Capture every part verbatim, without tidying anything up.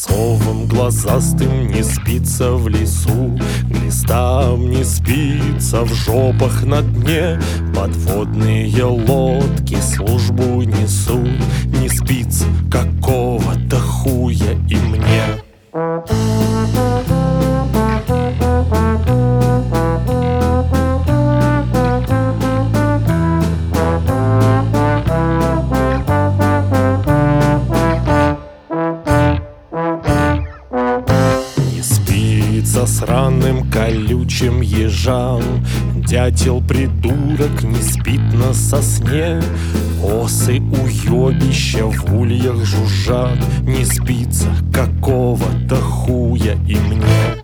Совам глазастым не спится в лесу, глистам не спится в жопах на дне. Подводные лодки службу несут, не спится какого-то хуя и мне. Со сраным колючим ежам дятел-придурок не спит на сосне. Осы уёбища в ульях жужжат, не спится какого-то хуя и мне.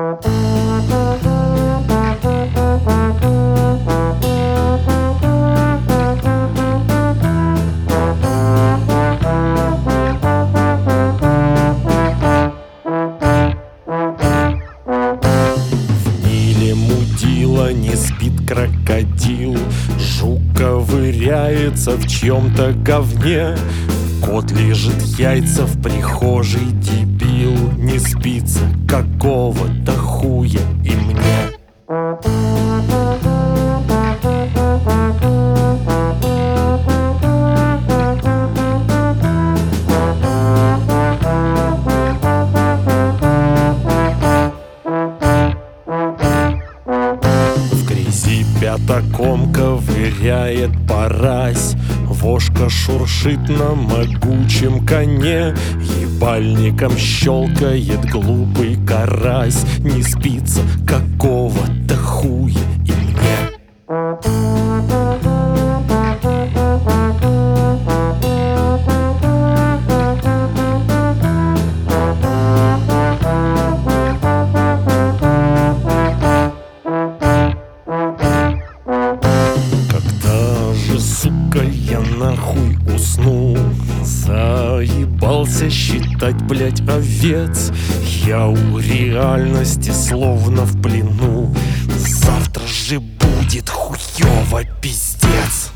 Не спит крокодил, жук ковыряется в чьем-то говне. Кот лежит яйца в прихожей, дебил, не спится какого-то хуя и мне. Пятаком ковыряет парась, вошка шуршит на могучем коне. Ебальником щелкает глупый карась, не спится какого-то хуя и мне. Сука, я нахуй усну, заебался считать, блять, овец. Я у реальности словно в плену, завтра же будет хуёво, пиздец.